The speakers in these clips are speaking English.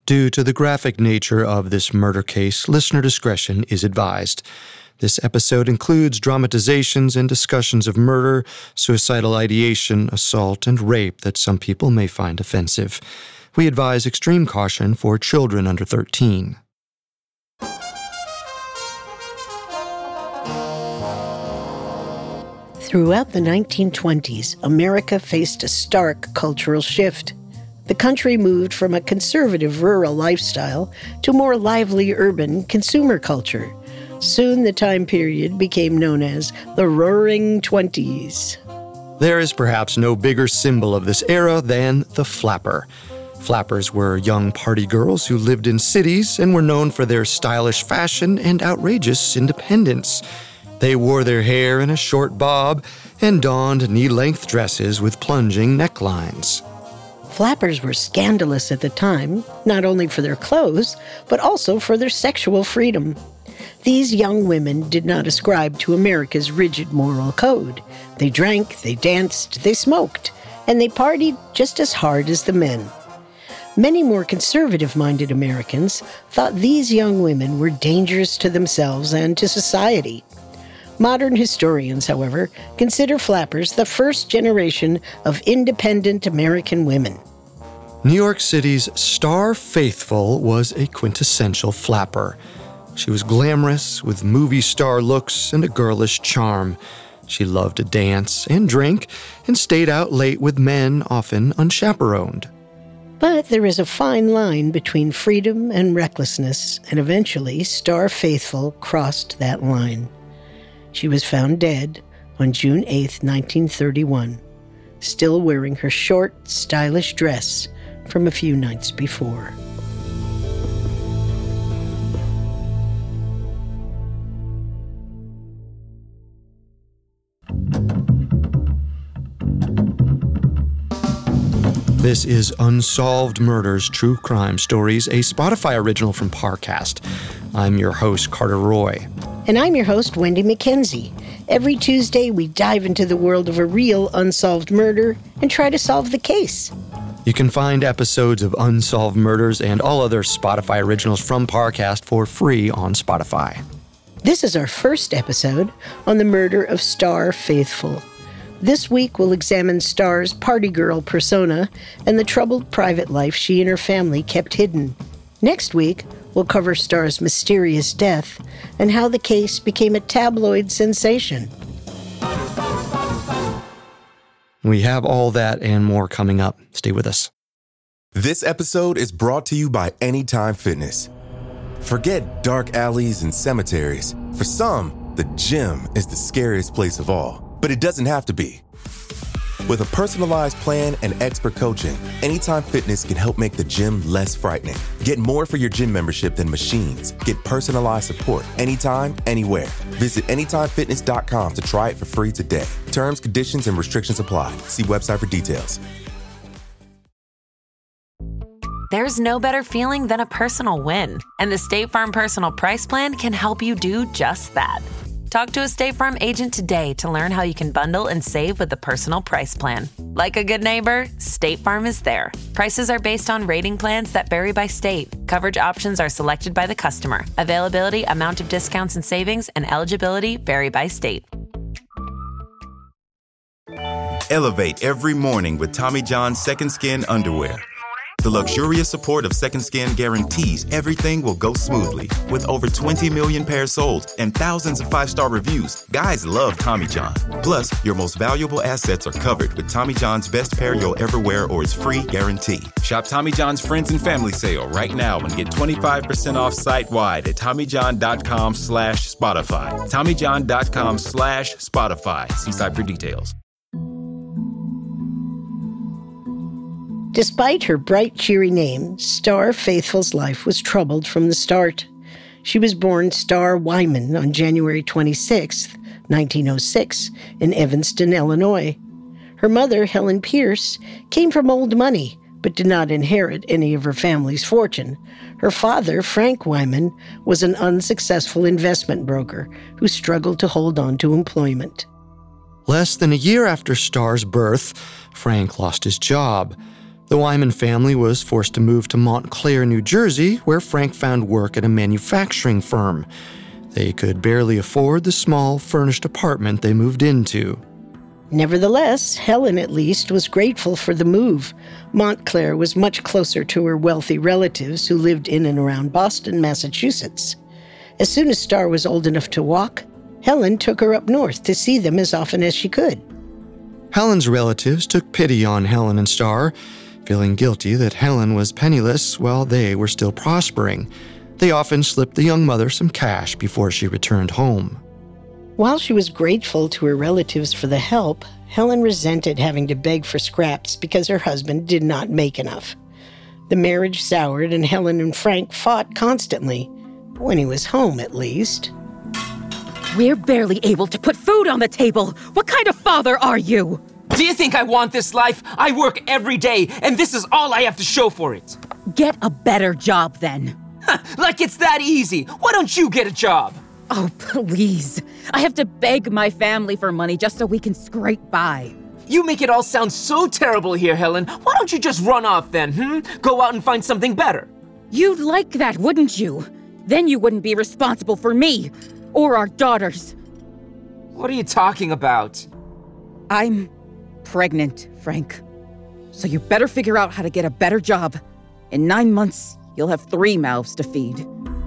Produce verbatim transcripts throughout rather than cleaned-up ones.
Due to the graphic nature of this murder case, listener discretion is advised. This episode includes dramatizations and discussions of murder, suicidal ideation, assault, and rape that some people may find offensive. We advise extreme caution for children under thirteen. Throughout the nineteen twenties, America faced a stark cultural shift. The country moved from a conservative rural lifestyle to more lively urban consumer culture. Soon the time period became known as the Roaring Twenties. There is perhaps no bigger symbol of this era than the flapper. Flappers were young party girls who lived in cities and were known for their stylish fashion and outrageous independence. They wore their hair in a short bob and donned knee-length dresses with plunging necklines. Flappers were scandalous at the time, not only for their clothes, but also for their sexual freedom. These young women did not ascribe to America's rigid moral code. They drank, they danced, they smoked, and they partied just as hard as the men. Many more conservative-minded Americans thought these young women were dangerous to themselves and to society. Modern historians, however, consider flappers the first generation of independent American women. New York City's Star Faithful was a quintessential flapper. She was glamorous, with movie star looks and a girlish charm. She loved to dance and drink, and stayed out late with men, often unchaperoned. But there is a fine line between freedom and recklessness, and eventually Star Faithful crossed that line. She was found dead on June eighth, nineteen thirty-one, still wearing her short, stylish dress from a few nights before. This is Unsolved Murders True Crime Stories, a Spotify original from Parcast. I'm your host, Carter Roy. And I'm your host, Wendy McKenzie. Every Tuesday, we dive into the world of a real unsolved murder and try to solve the case. You can find episodes of Unsolved Murders and all other Spotify originals from Parcast for free on Spotify. This is our first episode on the murder of Star Faithful. This week, we'll examine Star's party girl persona and the troubled private life she and her family kept hidden. Next week, we'll cover Star's mysterious death and how the case became a tabloid sensation. We have all that and more coming up. Stay with us. This episode is brought to you by Anytime Fitness. Forget dark alleys and cemeteries. For some, the gym is the scariest place of all, but it doesn't have to be. With a personalized plan and expert coaching, Anytime Fitness can help make the gym less frightening. Get more for your gym membership than machines. Get personalized support anytime, anywhere. Visit anytime fitness dot com to try it for free today. Terms, conditions, and restrictions apply. See website for details. There's no better feeling than a personal win, and the State Farm Personal Price Plan can help you do just that. Talk to a State Farm agent today to learn how you can bundle and save with the Personal Price Plan. Like a good neighbor, State Farm is there. Prices are based on rating plans that vary by state. Coverage options are selected by the customer. Availability, amount of discounts and savings, and eligibility vary by state. Elevate every morning with Tommy John's Second Skin underwear. The luxurious support of Second Skin guarantees everything will go smoothly. With over twenty million pairs sold and thousands of five-star reviews, guys love Tommy John. Plus, your most valuable assets are covered with Tommy John's best pair you'll ever wear or its free guarantee. Shop Tommy John's Friends and Family Sale right now and get twenty-five percent off site-wide at TommyJohn.com slash Spotify. TommyJohn.com slash Spotify. See site for details. Despite her bright, cheery name, Star Faithful's life was troubled from the start. She was born Star Wyman on January twenty-sixth, nineteen oh six, in Evanston, Illinois. Her mother, Helen Pierce, came from old money, but did not inherit any of her family's fortune. Her father, Frank Wyman, was an unsuccessful investment broker who struggled to hold on to employment. Less than a year after Star's birth, Frank lost his job. The Wyman family was forced to move to Montclair, New Jersey, where Frank found work at a manufacturing firm. They could barely afford the small, furnished apartment they moved into. Nevertheless, Helen at least was grateful for the move. Montclair was much closer to her wealthy relatives who lived in and around Boston, Massachusetts. As soon as Star was old enough to walk, Helen took her up north to see them as often as she could. Helen's relatives took pity on Helen and Star, feeling guilty that Helen was penniless while they were still prospering. They often slipped the young mother some cash before she returned home. While she was grateful to her relatives for the help, Helen resented having to beg for scraps because her husband did not make enough. The marriage soured, and Helen and Frank fought constantly, when he was home at least. We're barely able to put food on the table. What kind of father are you? Do you think I want this life? I work every day, and this is all I have to show for it. Get a better job then. Like it's that easy. Why don't you get a job? Oh, please. I have to beg my family for money just so we can scrape by. You make it all sound so terrible here, Helen. Why don't you just run off then, hmm? Go out and find something better. You'd like that, wouldn't you? Then you wouldn't be responsible for me or our daughters. What are you talking about? I'm pregnant, Frank. So you better figure out how to get a better job. In nine months, you'll have three mouths to feed.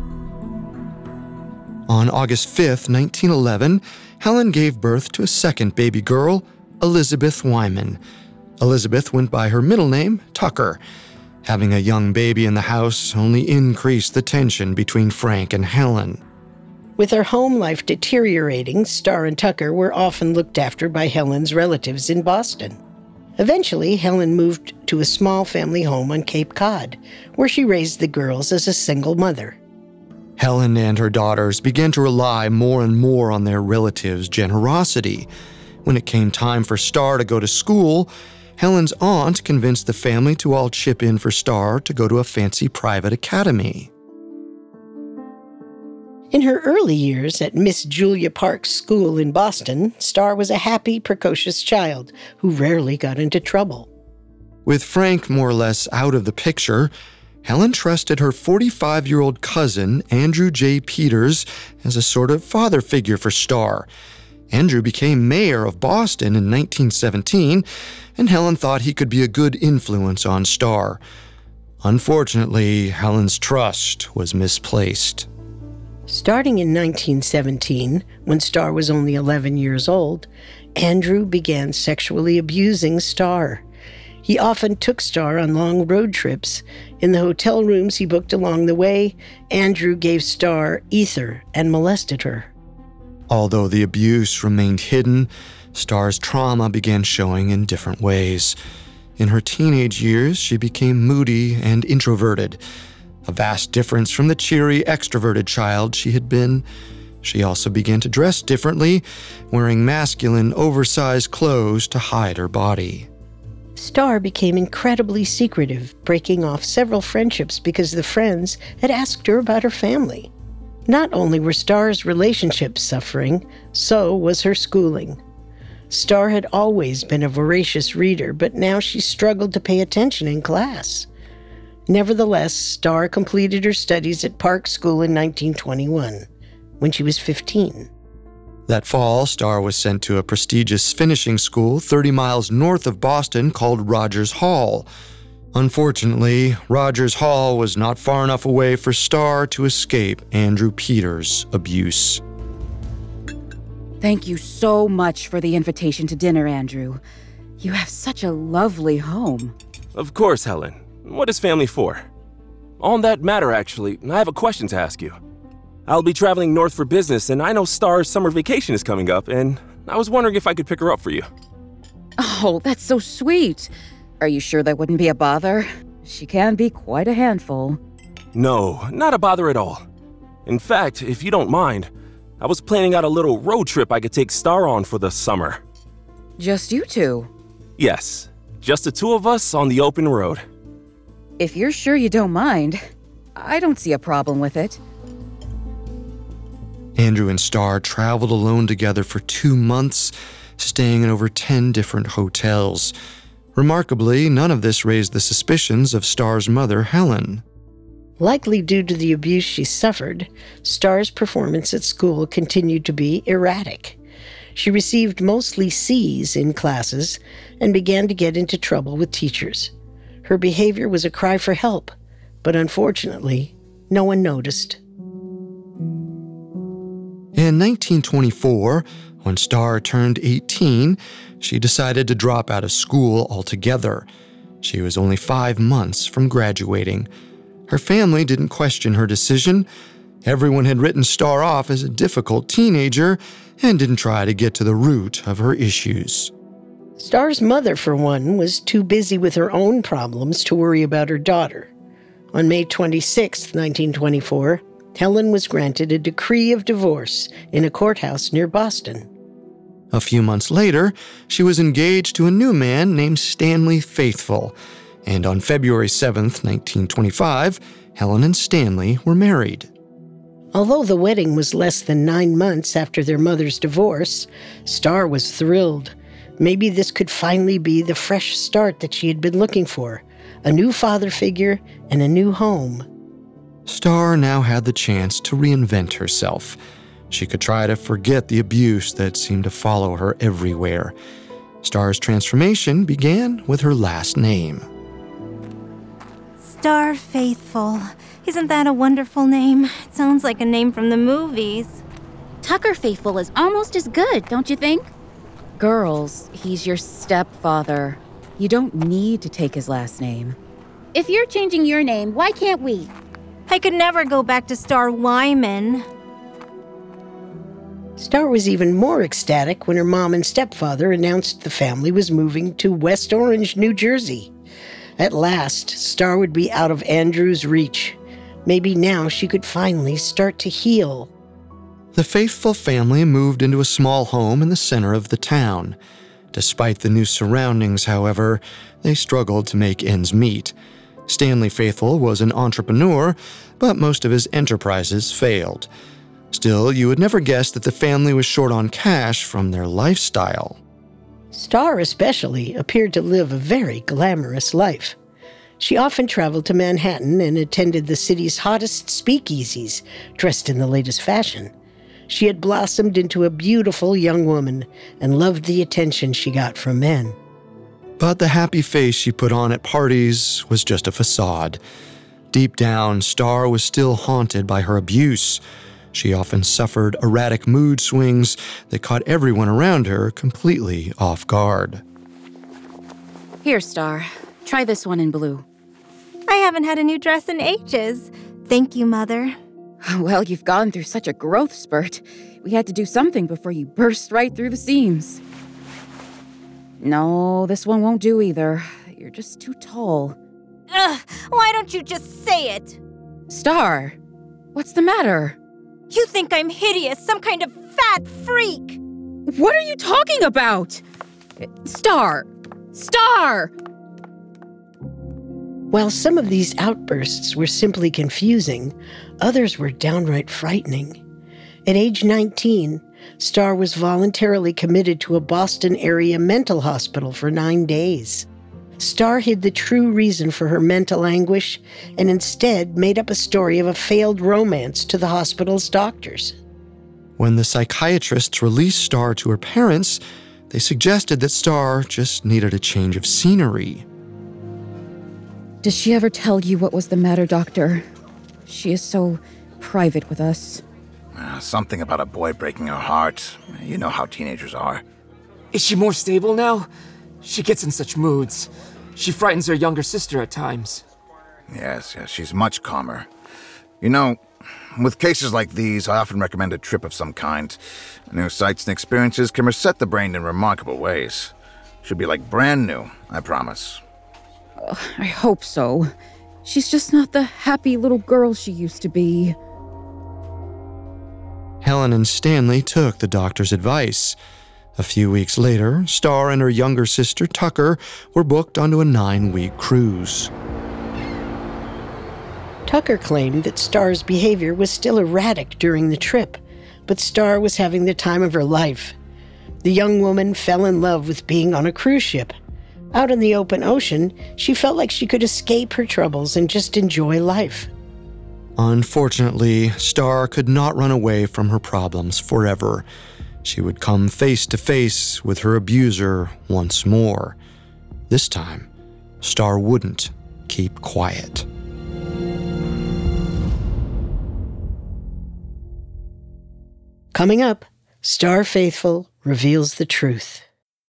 On August fifth, nineteen eleven, Helen gave birth to a second baby girl, Elizabeth Wyman. Elizabeth went by her middle name, Tucker. Having a young baby in the house only increased the tension between Frank and Helen. With her home life deteriorating, Star and Tucker were often looked after by Helen's relatives in Boston. Eventually, Helen moved to a small family home on Cape Cod, where she raised the girls as a single mother. Helen and her daughters began to rely more and more on their relatives' generosity. When it came time for Star to go to school, Helen's aunt convinced the family to all chip in for Star to go to a fancy private academy. In her early years at Miss Julia Park's school in Boston, Star was a happy, precocious child who rarely got into trouble. With Frank more or less out of the picture, Helen trusted her forty-five-year-old cousin, Andrew J. Peters, as a sort of father figure for Star. Andrew became mayor of Boston in nineteen seventeen, and Helen thought he could be a good influence on Star. Unfortunately, Helen's trust was misplaced. Starting in nineteen seventeen, when Star was only eleven years old, Andrew began sexually abusing Star. He often took Star on long road trips. In the hotel rooms he booked along the way, Andrew gave Star ether and molested her. Although the abuse remained hidden, Star's trauma began showing in different ways. In her teenage years, she became moody and introverted, a vast difference from the cheery, extroverted child she had been. She also began to dress differently, wearing masculine, oversized clothes to hide her body. Star became incredibly secretive, breaking off several friendships because the friends had asked her about her family. Not only were Star's relationships suffering, so was her schooling. Star had always been a voracious reader, but now she struggled to pay attention in class. Nevertheless, Star completed her studies at Park School in nineteen twenty-one, when she was fifteen. That fall, Star was sent to a prestigious finishing school thirty miles north of Boston called Rogers Hall. Unfortunately, Rogers Hall was not far enough away for Star to escape Andrew Peters' abuse. Thank you so much for the invitation to dinner, Andrew. You have such a lovely home. Of course, Helen. What is family for? On that matter, actually, I have a question to ask you. I'll be traveling north for business, and I know Star's summer vacation is coming up, and I was wondering if I could pick her up for you. Oh, that's so sweet. Are you sure that wouldn't be a bother? She can be quite a handful. No, not a bother at all. In fact, if you don't mind, I was planning out a little road trip I could take Star on for the summer. Just you two? Yes, just the two of us on the open road. If you're sure you don't mind, I don't see a problem with it. Andrew and Star traveled alone together for two months, staying in over ten different hotels. Remarkably, none of this raised the suspicions of Star's mother, Helen. Likely due to the abuse she suffered, Star's performance at school continued to be erratic. She received mostly C's in classes and began to get into trouble with teachers. Her behavior was a cry for help, but unfortunately, no one noticed. In nineteen twenty-four, when Star turned eighteen, she decided to drop out of school altogether. She was only five months from graduating. Her family didn't question her decision. Everyone had written Star off as a difficult teenager and didn't try to get to the root of her issues. Star's mother, for one, was too busy with her own problems to worry about her daughter. On May twenty-sixth, nineteen twenty-four, Helen was granted a decree of divorce in a courthouse near Boston. A few months later, she was engaged to a new man named Stanley Faithfull, and on February seventh, nineteen twenty-five, Helen and Stanley were married. Although the wedding was less than nine months after their mother's divorce, Star was thrilled. Maybe this could finally be the fresh start that she had been looking for, a new father figure and a new home. Star now had the chance to reinvent herself. She could try to forget the abuse that seemed to follow her everywhere. Star's transformation began with her last name. Star Faithfull. Isn't that a wonderful name? It sounds like a name from the movies. Tucker Faithfull is almost as good, don't you think? Girls, he's your stepfather. You don't need to take his last name. If you're changing your name, why can't we? I could never go back to Star Wyman. Star was even more ecstatic when her mom and stepfather announced the family was moving to West Orange, New Jersey. At last, Star would be out of Andrew's reach. Maybe now she could finally start to heal. The Faithfull family moved into a small home in the center of the town. Despite the new surroundings, however, they struggled to make ends meet. Stanley Faithfull was an entrepreneur, but most of his enterprises failed. Still, you would never guess that the family was short on cash from their lifestyle. Star especially appeared to live a very glamorous life. She often traveled to Manhattan and attended the city's hottest speakeasies, dressed in the latest fashion. She had blossomed into a beautiful young woman and loved the attention she got from men. But the happy face she put on at parties was just a facade. Deep down, Star was still haunted by her abuse. She often suffered erratic mood swings that caught everyone around her completely off guard. Here, Star. Try this one in blue. I haven't had a new dress in ages. Thank you, Mother. Well, you've gone through such a growth spurt. We had to do something before you burst right through the seams. No, this one won't do either. You're just too tall. Ugh, why don't you just say it? Star, what's the matter? You think I'm hideous, some kind of fat freak. What are you talking about? Star! Star! While some of these outbursts were simply confusing, others were downright frightening. At age nineteen, Star was voluntarily committed to a Boston-area mental hospital for nine days. Star hid the true reason for her mental anguish and instead made up a story of a failed romance to the hospital's doctors. When the psychiatrists released Star to her parents, they suggested that Star just needed a change of scenery. Did she ever tell you what was the matter, Doctor? She is so private with us. Uh, something about a boy breaking her heart. You know how teenagers are. Is she more stable now? She gets in such moods. She frightens her younger sister at times. Yes, yes, she's much calmer. You know, with cases like these, I often recommend a trip of some kind. New sights and experiences can reset the brain in remarkable ways. Should be like brand new, I promise. Uh, I hope so. She's just not the happy little girl she used to be. Helen and Stanley took the doctor's advice. A few weeks later, Star and her younger sister, Tucker, were booked onto a nine-week cruise. Tucker claimed that Star's behavior was still erratic during the trip, but Star was having the time of her life. The young woman fell in love with being on a cruise ship. Out in the open ocean, she felt like she could escape her troubles and just enjoy life. Unfortunately, Star could not run away from her problems forever. She would come face to face with her abuser once more. This time, Star wouldn't keep quiet. Coming up, Star Faithful reveals the truth.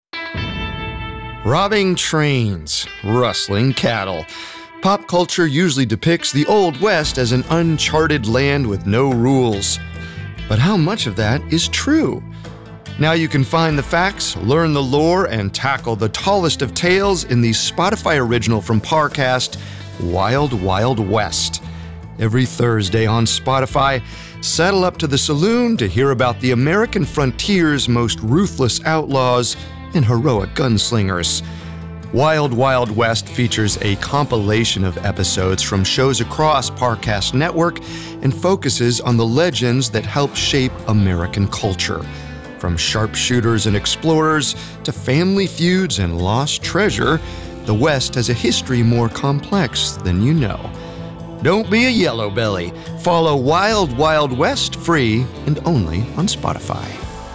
Robbing trains, rustling cattle. Pop culture usually depicts the Old West as an uncharted land with no rules. But how much of that is true? Now you can find the facts, learn the lore, and tackle the tallest of tales in the Spotify original from Parcast, Wild Wild West. Every Thursday on Spotify, saddle up to the saloon to hear about the American frontier's most ruthless outlaws and heroic gunslingers. Wild Wild West features a compilation of episodes from shows across Parcast Network and focuses on the legends that helped shape American culture. From sharpshooters and explorers to family feuds and lost treasure, the West has a history more complex than you know. Don't be a yellow belly. Follow Wild Wild West free and only on Spotify.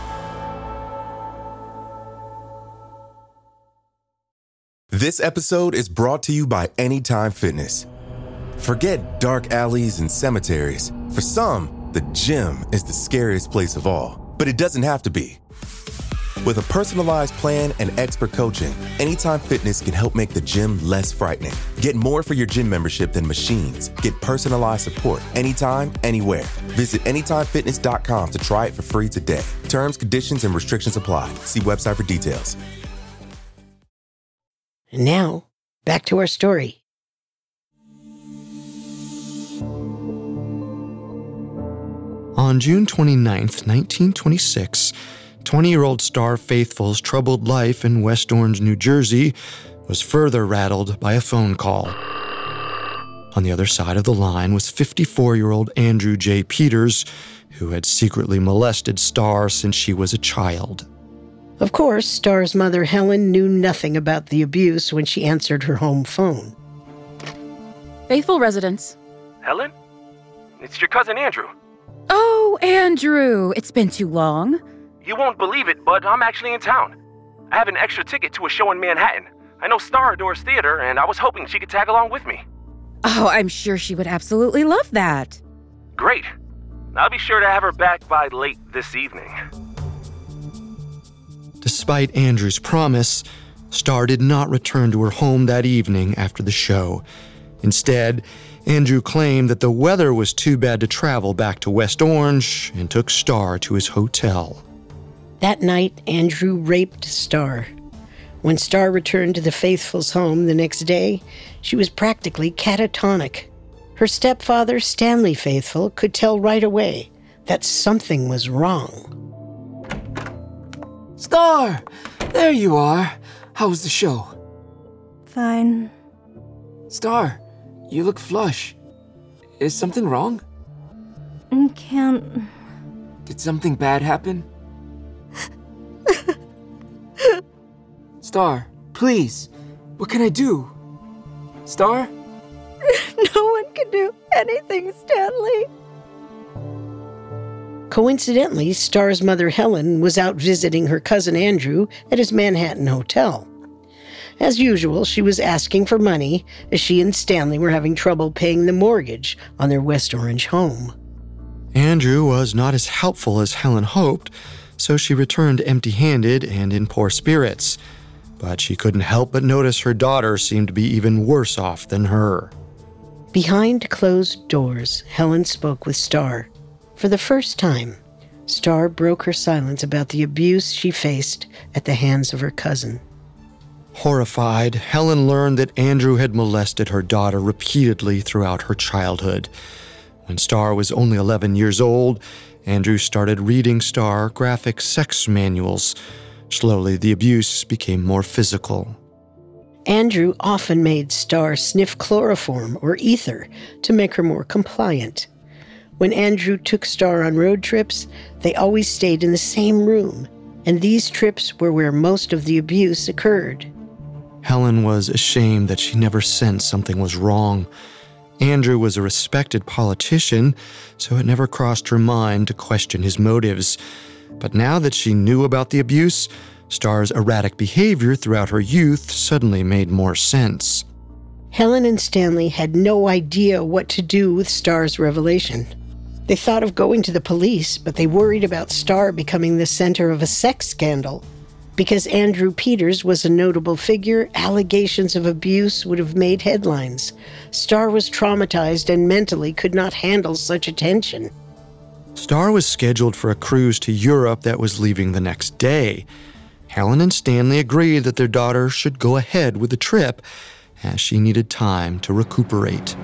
This episode is brought to you by Anytime Fitness. Forget dark alleys and cemeteries. For some, the gym is the scariest place of all, but it doesn't have to be. With a personalized plan and expert coaching, Anytime Fitness can help make the gym less frightening. Get more for your gym membership than machines. Get personalized support anytime, anywhere. Visit anytime fitness dot com to try it for free today. Terms, conditions, and restrictions apply. See website for details. And now, back to our story. On June twenty-ninth, nineteen twenty-six, twenty-year-old Star Faithful's troubled life in West Orange, New Jersey, was further rattled by a phone call. On the other side of the line was fifty-four-year-old Andrew J. Peters, who had secretly molested Star since she was a child. Of course, Star's mother, Helen, knew nothing about the abuse when she answered her home phone. Faithful residence. Helen? It's your cousin Andrew. Oh, Andrew, it's been too long. You won't believe it, but I'm actually in town. I have an extra ticket to a show in Manhattan. I know Star adores theater, and I was hoping she could tag along with me. Oh, I'm sure she would absolutely love that. Great. I'll be sure to have her back by late this evening. Despite Andrew's promise, Star did not return to her home that evening after the show. Instead, Andrew claimed that the weather was too bad to travel back to West Orange and took Star to his hotel. That night, Andrew raped Star. When Star returned to the Faithfuls' home the next day, she was practically catatonic. Her stepfather, Stanley Faithful, could tell right away that something was wrong. Star! There you are. How was the show? Fine. Star, you look flush. Is something wrong? I can't... Did something bad happen? Star, please. What can I do? Star? No one can do anything, Stanley. Coincidentally, Star's mother, Helen, was out visiting her cousin Andrew at his Manhattan hotel. As usual, she was asking for money as she and Stanley were having trouble paying the mortgage on their West Orange home. Andrew was not as helpful as Helen hoped, so she returned empty-handed and in poor spirits. But she couldn't help but notice her daughter seemed to be even worse off than her. Behind closed doors, Helen spoke with Star. For the first time, Star broke her silence about the abuse she faced at the hands of her cousin. Horrified, Helen learned that Andrew had molested her daughter repeatedly throughout her childhood. When Star was only eleven years old, Andrew started reading Star graphic sex manuals. Slowly, the abuse became more physical. Andrew often made Star sniff chloroform or ether to make her more compliant. When Andrew took Star on road trips, they always stayed in the same room, and these trips were where most of the abuse occurred. Helen was ashamed that she never sensed something was wrong. Andrew was a respected politician, so it never crossed her mind to question his motives. But now that she knew about the abuse, Starr's erratic behavior throughout her youth suddenly made more sense. Helen and Stanley had no idea what to do with Starr's revelation. They thought of going to the police, but they worried about Starr becoming the center of a sex scandal. Because Andrew Peters was a notable figure, allegations of abuse would have made headlines. Starr was traumatized and mentally could not handle such attention. Starr was scheduled for a cruise to Europe that was leaving the next day. Helen and Stanley agreed that their daughter should go ahead with the trip, as she needed time to recuperate.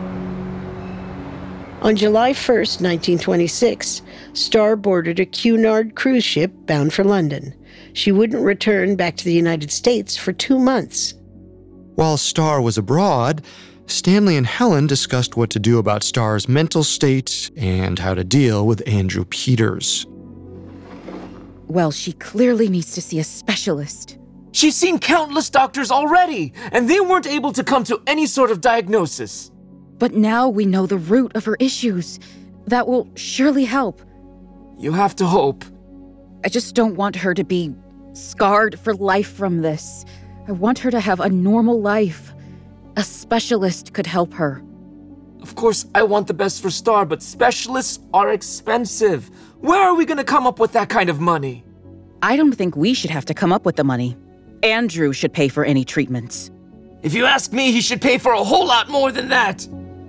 On July first, nineteen twenty-six, Starr boarded a Cunard cruise ship bound for London. She wouldn't return back to the United States for two months. While Starr was abroad, Stanley and Helen discussed what to do about Starr's mental state and how to deal with Andrew Peters. Well, she clearly needs to see a specialist. She's seen countless doctors already, and they weren't able to come to any sort of diagnosis. But now we know the root of her issues. That will surely help. You have to hope. I just don't want her to be scarred for life from this. I want her to have a normal life. A specialist could help her. Of course, I want the best for Starr, but specialists are expensive. Where are we going to come up with that kind of money? I don't think we should have to come up with the money. Andrew should pay for any treatments. If you ask me, he should pay for a whole lot more than that.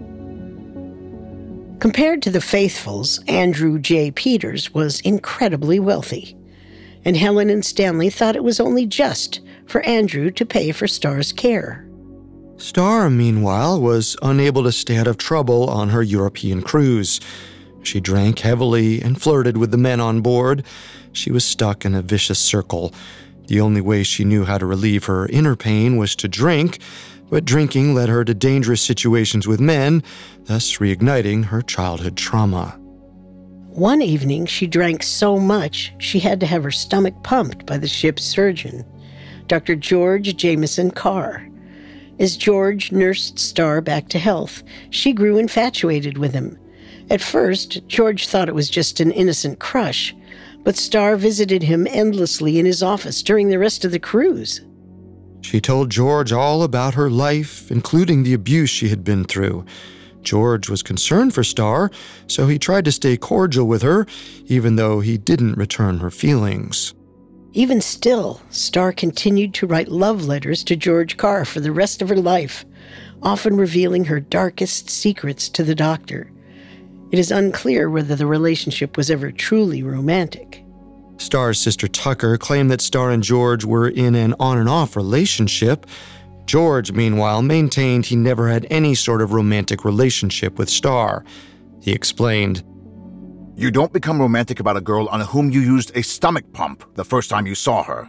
Compared to the Faithfuls, Andrew J. Peters was incredibly wealthy. And Helen and Stanley thought it was only just for Andrew to pay for Starr's care. Starr, meanwhile, was unable to stay out of trouble on her European cruise. She drank heavily and flirted with the men on board. She was stuck in a vicious circle. The only way she knew how to relieve her inner pain was to drink, but drinking led her to dangerous situations with men, thus reigniting her childhood trauma. One evening, she drank so much she had to have her stomach pumped by the ship's surgeon, Doctor George Jameson Carr. As George nursed Starr back to health, she grew infatuated with him. At first, George thought it was just an innocent crush, but Starr visited him endlessly in his office during the rest of the cruise. She told George all about her life, including the abuse she had been through. George was concerned for Starr, so he tried to stay cordial with her, even though he didn't return her feelings. Even still, Starr continued to write love letters to George Carr for the rest of her life, often revealing her darkest secrets to the doctor. It is unclear whether the relationship was ever truly romantic. Starr's sister Tucker claimed that Starr and George were in an on-and-off relationship. George, meanwhile, maintained he never had any sort of romantic relationship with Starr. He explained, "You don't become romantic about a girl on whom you used a stomach pump the first time you saw her."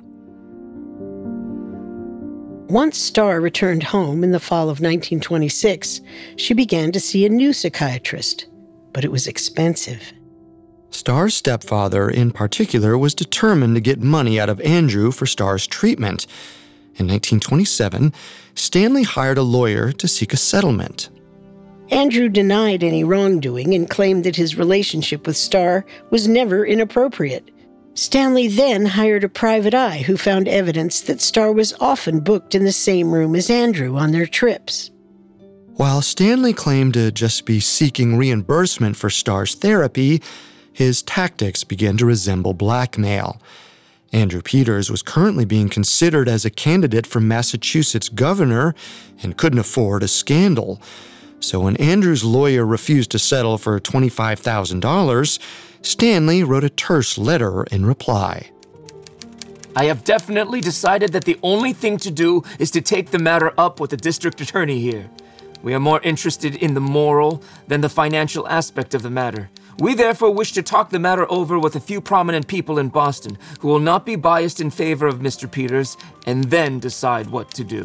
Once Starr returned home in the fall of nineteen twenty-six, she began to see a new psychiatrist, but it was expensive. Starr's stepfather, in particular, was determined to get money out of Andrew for Starr's treatment. In nineteen twenty-seven, Stanley hired a lawyer to seek a settlement. Andrew denied any wrongdoing and claimed that his relationship with Starr was never inappropriate. Stanley then hired a private eye who found evidence that Starr was often booked in the same room as Andrew on their trips. While Stanley claimed to just be seeking reimbursement for Starr's therapy, his tactics began to resemble blackmail. Andrew Peters was currently being considered as a candidate for Massachusetts governor and couldn't afford a scandal. So when Andrew's lawyer refused to settle for twenty-five thousand dollars, Stanley wrote a terse letter in reply. I have definitely decided that the only thing to do is to take the matter up with the district attorney here. We are more interested in the moral than the financial aspect of the matter. We therefore wish to talk the matter over with a few prominent people in Boston who will not be biased in favor of Mister Peters, and then decide what to do.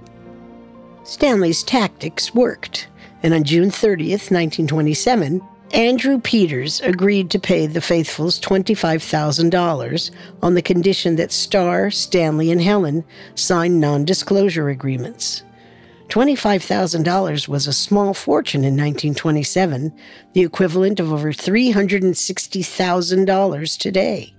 Stanley's tactics worked, and on June thirtieth, nineteen twenty-seven, Andrew Peters agreed to pay the Faithfuls twenty-five thousand dollars on the condition that Starr, Stanley, and Helen signed non-disclosure agreements. twenty-five thousand dollars was a small fortune in nineteen twenty-seven, the equivalent of over three hundred sixty thousand dollars today.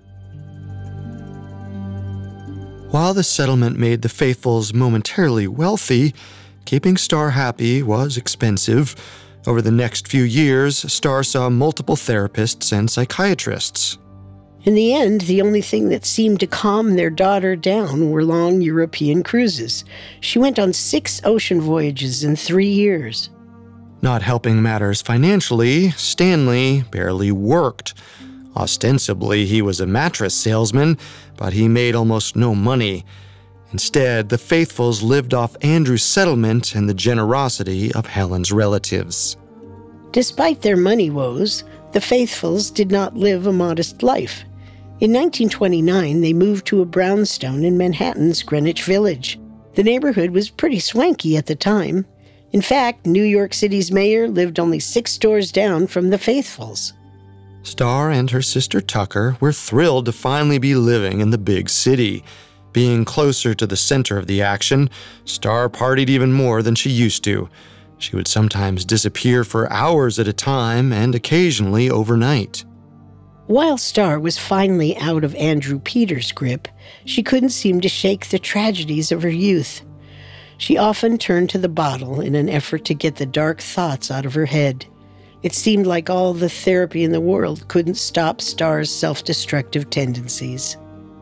While the settlement made the Faithfuls momentarily wealthy, keeping Starr happy was expensive. Over the next few years, Starr saw multiple therapists and psychiatrists. In the end, the only thing that seemed to calm their daughter down were long European cruises. She went on six ocean voyages in three years. Not helping matters financially, Stanley barely worked. Ostensibly, he was a mattress salesman, but he made almost no money. Instead, the Faithfuls lived off Andrew's settlement and the generosity of Helen's relatives. Despite their money woes, the Faithfuls did not live a modest life. In nineteen twenty-nine, they moved to a brownstone in Manhattan's Greenwich Village. The neighborhood was pretty swanky at the time. In fact, New York City's mayor lived only six doors down from the Faithfuls. Starr and her sister Tucker were thrilled to finally be living in the big city. Being closer to the center of the action, Starr partied even more than she used to. She would sometimes disappear for hours at a time and occasionally overnight. While Starr was finally out of Andrew Peters' grip, she couldn't seem to shake the tragedies of her youth. She often turned to the bottle in an effort to get the dark thoughts out of her head. It seemed like all the therapy in the world couldn't stop Starr's self-destructive tendencies.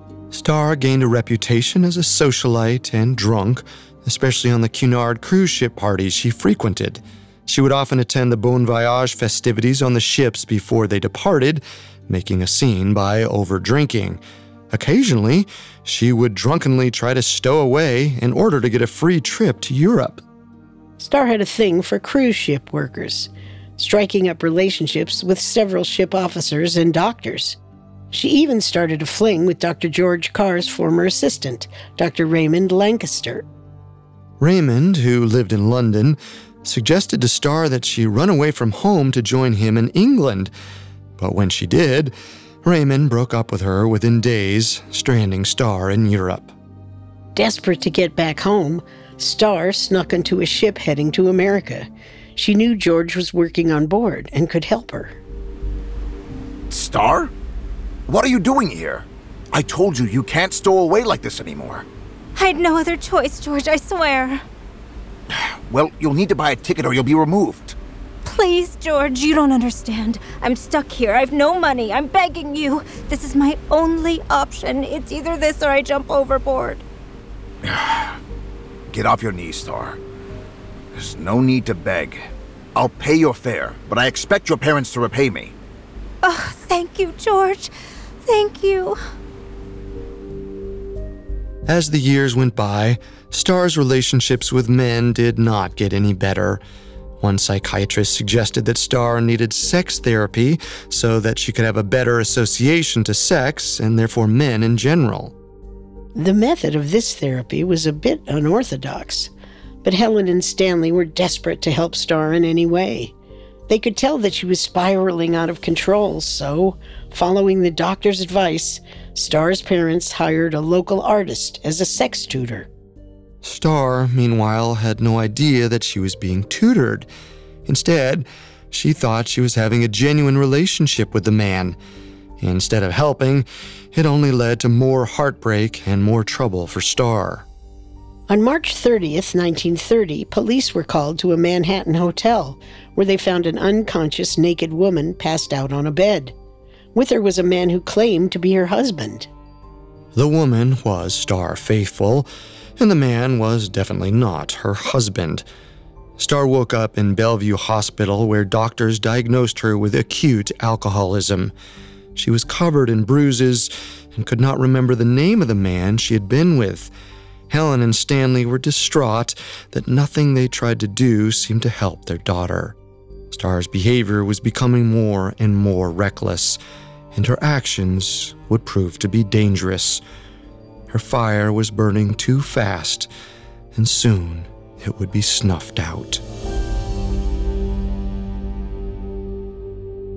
Starr gained a reputation as a socialite and drunk, especially on the Cunard cruise ship parties she frequented. She would often attend the Bon Voyage festivities on the ships before they departed, making a scene by overdrinking. Occasionally, she would drunkenly try to stow away in order to get a free trip to Europe. Starr had a thing for cruise ship workers, striking up relationships with several ship officers and doctors. She even started a fling with Doctor George Carr's former assistant, Doctor Raymond Lancaster. Raymond, who lived in London, suggested to Starr that she run away from home to join him in England. But when she did, Raymond broke up with her within days, stranding Starr in Europe. Desperate to get back home, Starr snuck into a ship heading to America. She knew George was working on board and could help her. Starr? What are you doing here? I told you you can't stow away like this anymore. I had no other choice, George, I swear. Well, you'll need to buy a ticket or you'll be removed. Please, George, you don't understand. I'm stuck here. I've no money. I'm begging you. This is my only option. It's either this or I jump overboard. Get off your knees, Starr. There's no need to beg. I'll pay your fare, but I expect your parents to repay me. Oh, thank you, George. Thank you. As the years went by, Starr's relationships with men did not get any better. One psychiatrist suggested that Starr needed sex therapy so that she could have a better association to sex and therefore men in general. The method of this therapy was a bit unorthodox, but Helen and Stanley were desperate to help Starr in any way. They could tell that she was spiraling out of control, so, following the doctor's advice, Starr's parents hired a local artist as a sex tutor. Starr, meanwhile, had no idea that she was being tutored. Instead, she thought she was having a genuine relationship with the man. Instead of helping, it only led to more heartbreak and more trouble for Starr. On March thirtieth, nineteen thirty, police were called to a Manhattan hotel where they found an unconscious naked woman passed out on a bed. With her was a man who claimed to be her husband. The woman was Starr Faithfull, and the man was definitely not her husband. Starr woke up in Bellevue Hospital where doctors diagnosed her with acute alcoholism. She was covered in bruises and could not remember the name of the man she had been with. Helen and Stanley were distraught that nothing they tried to do seemed to help their daughter. Starr's behavior was becoming more and more reckless, and her actions would prove to be dangerous. Her fire was burning too fast, and soon it would be snuffed out.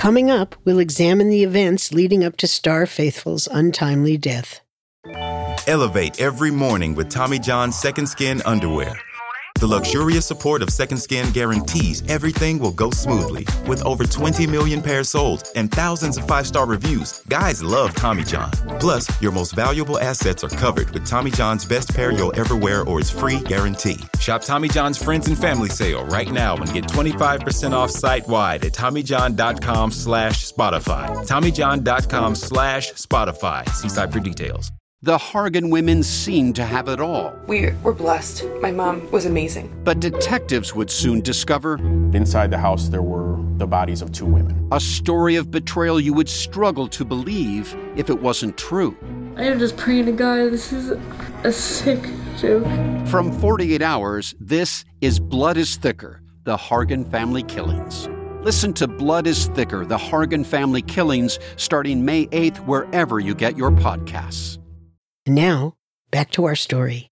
Coming up, we'll examine the events leading up to Star Faithful's untimely death. Elevate every morning with Tommy John's Second Skin underwear. The luxurious support of Second Skin guarantees everything will go smoothly. With over twenty million pairs sold and thousands of five-star reviews, guys love Tommy John. Plus, your most valuable assets are covered with Tommy John's best pair you'll ever wear or its free guarantee. Shop Tommy John's Friends and Family Sale right now and get twenty-five percent off site-wide at TommyJohn.com slash Spotify. TommyJohn.com slash Spotify. See site for details. The Hargan women seemed to have it all. We were blessed. My mom was amazing. But detectives would soon discover... Inside the house, there were the bodies of two women. A story of betrayal you would struggle to believe if it wasn't true. I am just praying to God, this is a sick joke. From forty-eight hours, this is Blood is Thicker, the Hargan family killings. Listen to Blood is Thicker, the Hargan family killings, starting May eighth, wherever you get your podcasts. And now, back to our story.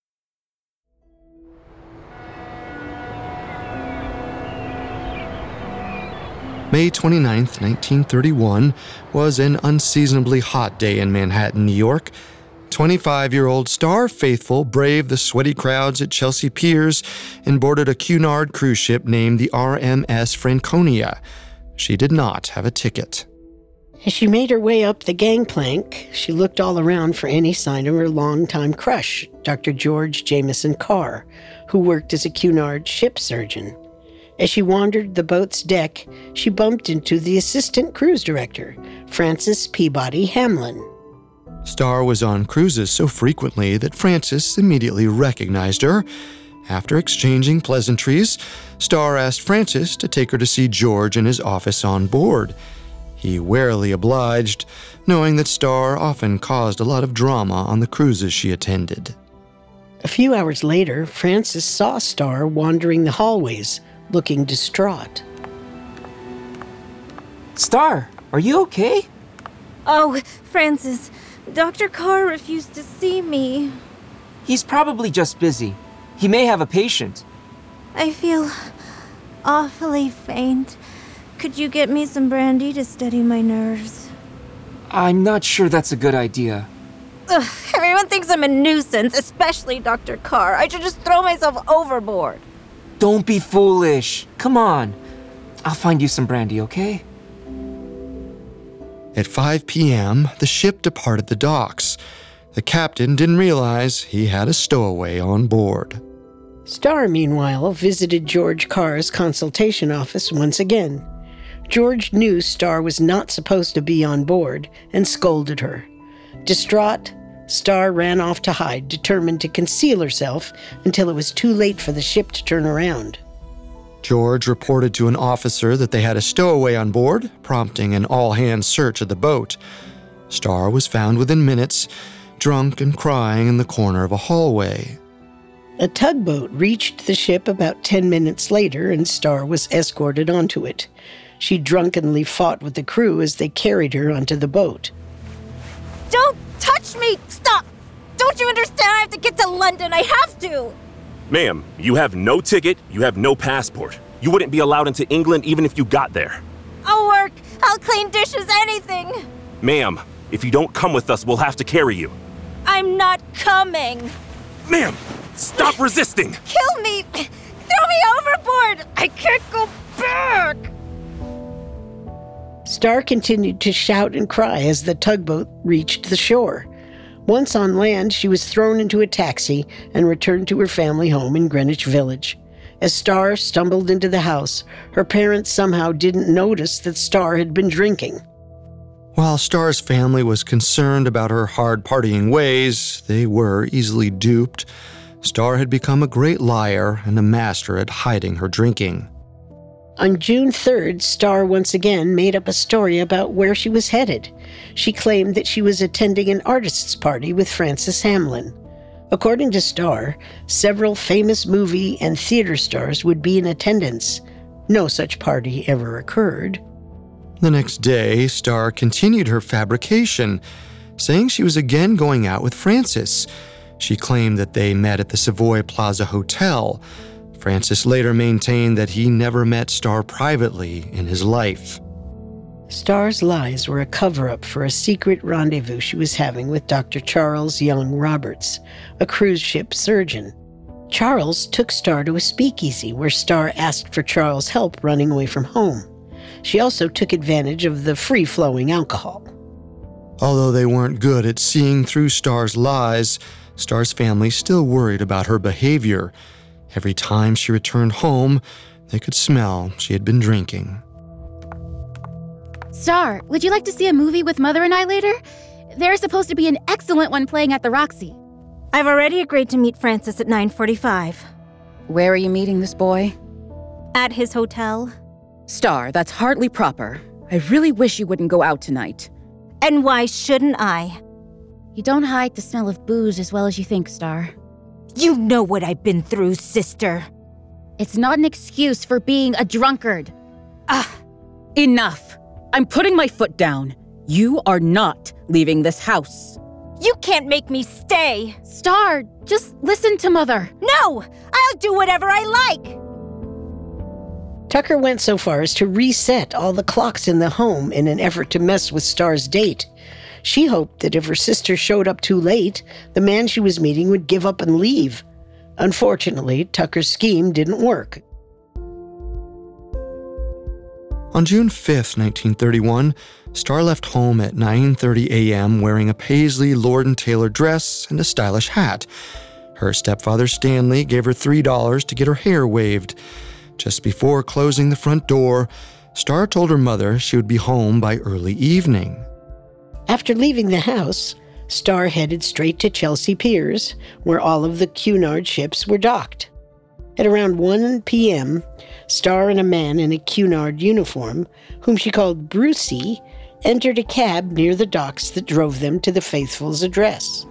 May twenty-ninth, nineteen thirty-one, was an unseasonably hot day in Manhattan, New York. twenty-five-year-old Star Faithful braved the sweaty crowds at Chelsea Piers and boarded a Cunard cruise ship named the R M S Franconia. She did not have a ticket. As she made her way up the gangplank, she looked all around for any sign of her longtime crush, Doctor George Jameson Carr, who worked as a Cunard ship surgeon. As she wandered the boat's deck, she bumped into the assistant cruise director, Francis Peabody Hamlin. Star was on cruises so frequently that Francis immediately recognized her. After exchanging pleasantries, Star asked Francis to take her to see George in his office on board. He warily obliged, knowing that Star often caused a lot of drama on the cruises she attended. A few hours later, Francis saw Star wandering the hallways, looking distraught. Star, are you okay? Oh, Francis, Doctor Carr refused to see me. He's probably just busy. He may have a patient. I feel awfully faint. Could you get me some brandy to steady my nerves? I'm not sure that's a good idea. Ugh, everyone thinks I'm a nuisance, especially Doctor Carr. I should just throw myself overboard. Don't be foolish. Come on. I'll find you some brandy, okay? At five p.m., the ship departed the docks. The captain didn't realize he had a stowaway on board. Star, meanwhile, visited George Carr's consultation office once again. George knew Star was not supposed to be on board and scolded her. Distraught, Star ran off to hide, determined to conceal herself until it was too late for the ship to turn around. George reported to an officer that they had a stowaway on board, prompting an all-hands search of the boat. Star was found within minutes, drunk and crying in the corner of a hallway. A tugboat reached the ship about ten minutes later, and Star was escorted onto it. She drunkenly fought with the crew as they carried her onto the boat. Don't touch me! Stop! Don't you understand? I have to get to London. I have to! Ma'am, you have no ticket, you have no passport. You wouldn't be allowed into England even if you got there. I'll work. I'll clean dishes, anything. Ma'am, if you don't come with us, we'll have to carry you. I'm not coming. Ma'am, stop resisting! Kill me! Throw me overboard! I can't go back! Star continued to shout and cry as the tugboat reached the shore. Once on land, she was thrown into a taxi and returned to her family home in Greenwich Village. As Star stumbled into the house, her parents somehow didn't notice that Star had been drinking. While Star's family was concerned about her hard partying ways, they were easily duped. Star had become a great liar and a master at hiding her drinking. On June third, Star once again made up a story about where she was headed. She claimed that she was attending an artist's party with Francis Hamlin. According to Star, several famous movie and theater stars would be in attendance. No such party ever occurred. The next day, Star continued her fabrication, saying she was again going out with Francis. She claimed that they met at the Savoy Plaza Hotel. Francis later maintained that he never met Star privately in his life. Star's lies were a cover-up for a secret rendezvous she was having with Doctor Charles Young Roberts, a cruise ship surgeon. Charles took Star to a speakeasy where Star asked for Charles' help running away from home. She also took advantage of the free-flowing alcohol. Although they weren't good at seeing through Star's lies, Star's family still worried about her behavior. Every time she returned home, they could smell she had been drinking. Star, would you like to see a movie with Mother and I later? There's supposed to be an excellent one playing at the Roxy. I've already agreed to meet Francis at nine forty-five. Where are you meeting this boy? At his hotel. Star, that's hardly proper. I really wish you wouldn't go out tonight. And why shouldn't I? You don't hide the smell of booze as well as you think, Star. You know what I've been through, sister. It's not an excuse for being a drunkard. Ah, enough. I'm putting my foot down. You are not leaving this house. You can't make me stay. Star, just listen to Mother. No, I'll do whatever I like. Tucker went so far as to reset all the clocks in the home in an effort to mess with Star's date. She hoped that if her sister showed up too late, the man she was meeting would give up and leave. Unfortunately, Tucker's scheme didn't work. On June fifth, nineteen thirty-one, Star left home at nine thirty a.m. wearing a Paisley Lord and Taylor dress and a stylish hat. Her stepfather Stanley gave her three dollars to get her hair waved. Just before closing the front door, Star told her mother she would be home by early evening. After leaving the house, Star headed straight to Chelsea Piers, where all of the Cunard ships were docked. At around one p.m., Star and a man in a Cunard uniform, whom she called Brucey, entered a cab near the docks that drove them to the Faithful's address.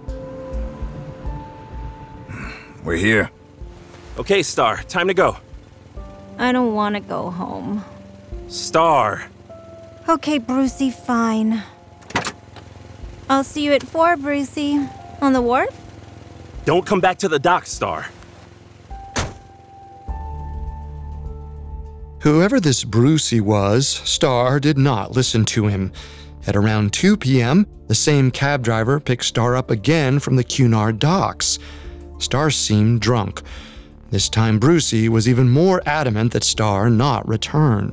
We're here. Okay, Star, time to go. I don't want to go home. Star. Okay, Brucey, fine. I'll see you at four, Brucey. On the wharf? Don't come back to the dock, Star. Whoever this Brucey was, Star did not listen to him. At around two p.m., the same cab driver picked Star up again from the Cunard docks. Star seemed drunk. This time, Brucey was even more adamant that Star not return.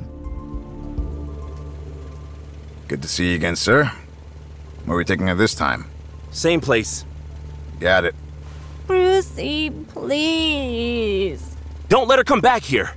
Good to see you again, sir. Where are we taking her this time? Same place. Got it. Brucey, please. Don't let her come back here.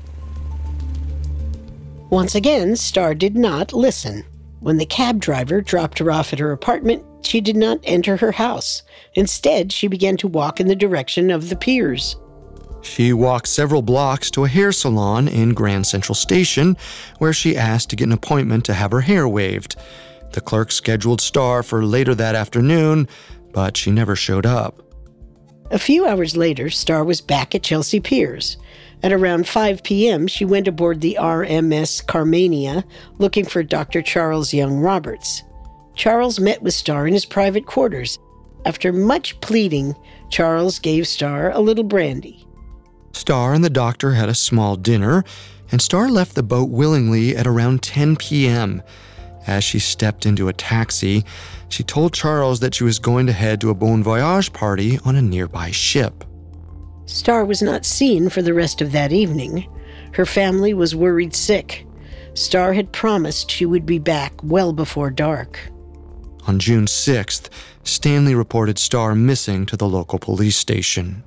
Once again, Star did not listen. When the cab driver dropped her off at her apartment, she did not enter her house. Instead, she began to walk in the direction of the piers. She walked several blocks to a hair salon in Grand Central Station, where she asked to get an appointment to have her hair waved. The clerk scheduled Star for later that afternoon, but she never showed up. A few hours later, Star was back at Chelsea Piers. At around five p.m., she went aboard the R M S Carmania, looking for Doctor Charles Young Roberts. Charles met with Star in his private quarters. After much pleading, Charles gave Star a little brandy. Star and the doctor had a small dinner, and Star left the boat willingly at around ten p.m. As she stepped into a taxi, she told Charles that she was going to head to a Bon Voyage party on a nearby ship. Star was not seen for the rest of that evening. Her family was worried sick. Star had promised she would be back well before dark. On June sixth, Stanley reported Star missing to the local police station.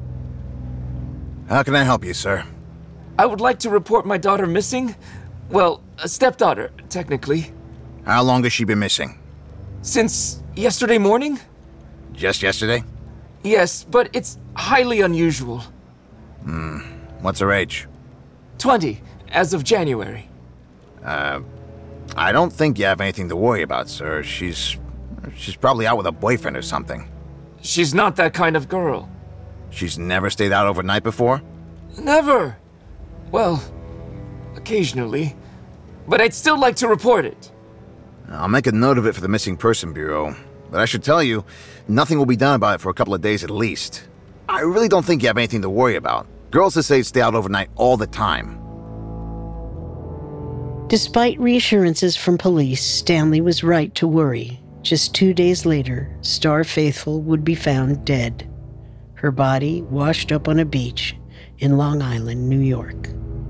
How can I help you, sir? I would like to report my daughter missing. Well, a stepdaughter, technically. How long has she been missing? Since yesterday morning? Just yesterday? Yes, but it's highly unusual. Hmm. What's her age? Twenty, as of January. Uh, I don't think you have anything to worry about, sir. She's... she's probably out with a boyfriend or something. She's not that kind of girl. She's never stayed out overnight before? Never. Well, occasionally. But I'd still like to report it. I'll make a note of it for the Missing Person Bureau. But I should tell you, nothing will be done about it for a couple of days at least. I really don't think you have anything to worry about. Girls that say stay out overnight all the time. Despite reassurances from police, Stanley was right to worry. Just two days later, Star Faithfull would be found dead. Her body washed up on a beach in Long Island, New York.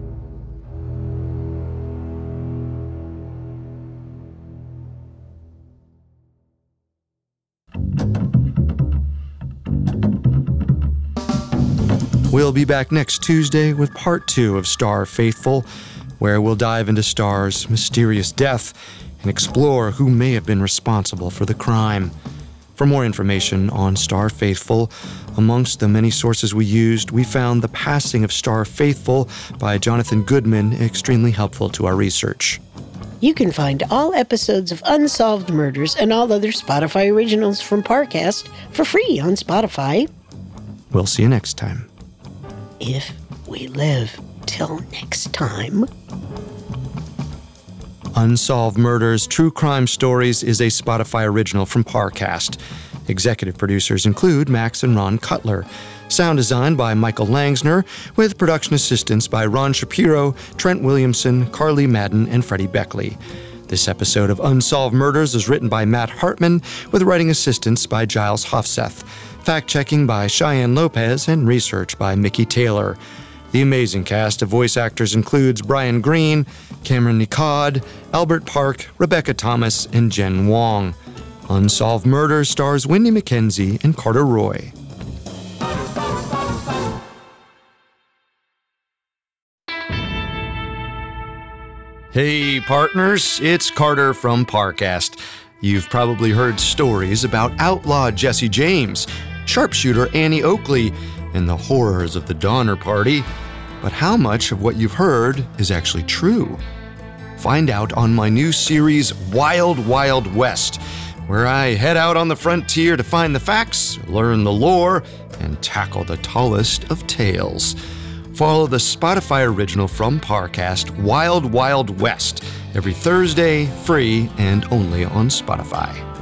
We'll be back next Tuesday with part two of Star Faithfull, where we'll dive into Star's mysterious death and explore who may have been responsible for the crime. For more information on Star Faithfull, amongst the many sources we used, we found The Passing of Star Faithfull by Jonathan Goodman extremely helpful to our research. You can find all episodes of Unsolved Murders and all other Spotify originals from Parcast for free on Spotify. We'll see you next time. If we live till next time. Unsolved Murders True Crime Stories is a Spotify original from Parcast. Executive producers include Max and Ron Cutler. Sound design by Michael Langsner, with production assistance by Ron Shapiro, Trent Williamson, Carly Madden, and Freddie Beckley. This episode of Unsolved Murders is written by Matt Hartman, with writing assistance by Giles Hofseth, fact-checking by Cheyenne Lopez, and research by Mickey Taylor. The amazing cast of voice actors includes Brian Green, Cameron Nicod, Albert Park, Rebecca Thomas, and Jen Wong. Unsolved Murders stars Wendy McKenzie and Carter Roy. Hey partners, it's Carter from Parcast. You've probably heard stories about outlaw Jesse James, sharpshooter Annie Oakley, and the horrors of the Donner Party. But how much of what you've heard is actually true? Find out on my new series, Wild Wild West, where I head out on the frontier to find the facts, learn the lore, and tackle the tallest of tales. Follow the Spotify original from Parcast, Wild Wild West, every Thursday, free and only on Spotify.